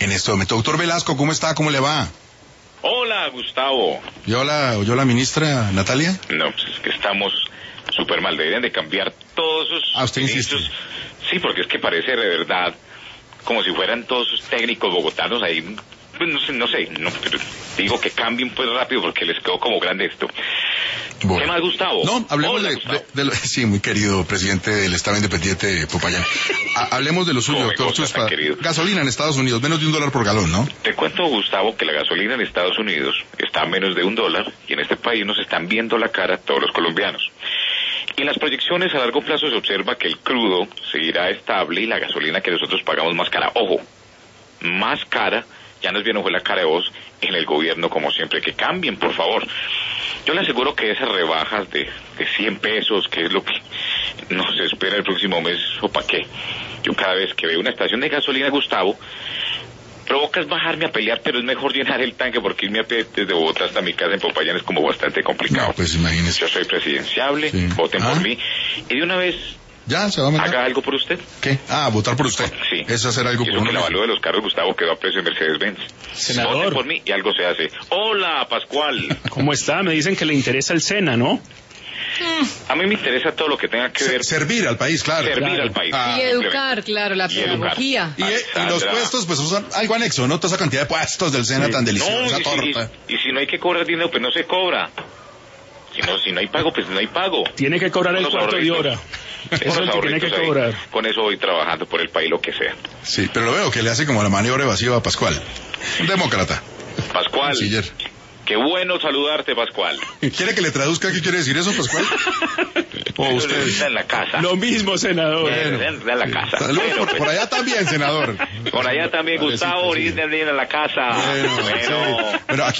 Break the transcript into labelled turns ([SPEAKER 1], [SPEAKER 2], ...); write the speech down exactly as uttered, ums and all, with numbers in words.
[SPEAKER 1] en este momento. Doctor Velasco, ¿cómo está? ¿Cómo le va?
[SPEAKER 2] Hola, Gustavo.
[SPEAKER 1] ¿Y hola, oyó la ministra Natalia?
[SPEAKER 2] No, pues es que estamos súper mal. Deberían de cambiar todos sus
[SPEAKER 1] Ah, usted insiste.
[SPEAKER 2] ministros. Sí, porque es que parece de verdad como si fueran todos sus técnicos bogotanos ahí. Pues no sé, no sé, no, pero digo que cambien pues rápido porque les quedó como grande esto.
[SPEAKER 1] Bueno.
[SPEAKER 2] ¿Qué más, Gustavo?
[SPEAKER 1] No, hablemos
[SPEAKER 2] Hola,
[SPEAKER 1] de,
[SPEAKER 2] Gustavo.
[SPEAKER 1] de, de lo, sí, muy querido presidente del Estado Independiente de Popayán. Ha, hablemos de lo suyo,
[SPEAKER 2] ¿Cómo me
[SPEAKER 1] doctor
[SPEAKER 2] gusta,
[SPEAKER 1] Chuspa.
[SPEAKER 2] tan querido?
[SPEAKER 1] Gasolina en Estados Unidos, menos de un dólar por galón, ¿no?
[SPEAKER 2] Te cuento, Gustavo, que la gasolina en Estados Unidos está a menos de un dólar y en este país nos están viendo la cara todos los colombianos. Y en las proyecciones a largo plazo se observa que el crudo seguirá estable y la gasolina que nosotros pagamos más cara. Ojo, más cara, ya nos vieron fue la cara de voz en el gobierno como siempre. Que cambien, por favor. Yo le aseguro que esas rebajas de, de cien pesos, que es lo que nos espera el próximo mes, ¿o para qué? Yo cada vez que veo una estación de gasolina, Gustavo, provocas bajarme a pelear, pero es mejor llenar el tanque porque irme a pie desde Bogotá hasta mi casa en Popayán es como bastante complicado.
[SPEAKER 1] No, pues imagínese.
[SPEAKER 2] Yo soy presidenciable,
[SPEAKER 1] Sí.
[SPEAKER 2] voten
[SPEAKER 1] ¿Ah?
[SPEAKER 2] por mí y de una vez
[SPEAKER 1] ¿Ya se va a meter?
[SPEAKER 2] haga algo por usted.
[SPEAKER 1] ¿Qué? Ah, votar por usted.
[SPEAKER 2] Sí.
[SPEAKER 1] Es hacer algo
[SPEAKER 2] Y
[SPEAKER 1] por
[SPEAKER 2] eso
[SPEAKER 1] uno
[SPEAKER 2] que la
[SPEAKER 1] mismo.
[SPEAKER 2] valúa de los carros, Gustavo, quedó a precio de Mercedes-Benz.
[SPEAKER 3] Senador.
[SPEAKER 2] Voten por mí y algo se hace. Hola, Pascual.
[SPEAKER 3] ¿Cómo está? Me dicen que le interesa el SENA, ¿no?
[SPEAKER 2] A mí me interesa todo lo que tenga que
[SPEAKER 1] Se-
[SPEAKER 2] ver
[SPEAKER 1] servir al país, claro.
[SPEAKER 2] servir
[SPEAKER 3] claro.
[SPEAKER 2] al país.
[SPEAKER 1] Ah.
[SPEAKER 4] Y educar, claro, la
[SPEAKER 2] Y educar.
[SPEAKER 4] pedagogía.
[SPEAKER 1] Y, eh, y los
[SPEAKER 2] Alexandra.
[SPEAKER 1] puestos, pues usan algo anexo, ¿no? Toda esa cantidad de puestos del SENA
[SPEAKER 3] Sí.
[SPEAKER 1] tan
[SPEAKER 2] No,
[SPEAKER 1] deliciosa,
[SPEAKER 2] y
[SPEAKER 1] esa
[SPEAKER 2] si,
[SPEAKER 1] torta.
[SPEAKER 2] y, y si no hay que cobrar dinero, pues no se cobra. Si no, si no hay pago, pues no hay pago.
[SPEAKER 3] Tiene que cobrar el
[SPEAKER 2] Unos
[SPEAKER 3] cuarto de
[SPEAKER 2] ahorritos.
[SPEAKER 3] hora. Eso es
[SPEAKER 2] Unos
[SPEAKER 3] lo que tiene que
[SPEAKER 2] ahorritos ahí.
[SPEAKER 3] cobrar.
[SPEAKER 2] Con eso voy trabajando por el país, lo que sea.
[SPEAKER 1] Sí, pero lo veo que le hace como la maniobra evasiva a Pascual. Un demócrata.
[SPEAKER 2] Pascual,
[SPEAKER 1] Canciller.
[SPEAKER 2] qué bueno saludarte, Pascual.
[SPEAKER 1] ¿Quiere que le traduzca qué quiere decir eso, Pascual? ¿O
[SPEAKER 2] Eso
[SPEAKER 1] usted?
[SPEAKER 2] está en la casa.
[SPEAKER 3] Lo mismo, senador.
[SPEAKER 2] Bueno, en la casa.
[SPEAKER 1] Saludos
[SPEAKER 2] Bueno,
[SPEAKER 1] por,
[SPEAKER 2] pues,
[SPEAKER 1] por allá también, senador.
[SPEAKER 2] por allá también,
[SPEAKER 1] Vale, sí,
[SPEAKER 2] Gustavo,
[SPEAKER 1] presidente.
[SPEAKER 2] ahorita en la casa.
[SPEAKER 1] Bueno, sí. Pero aquí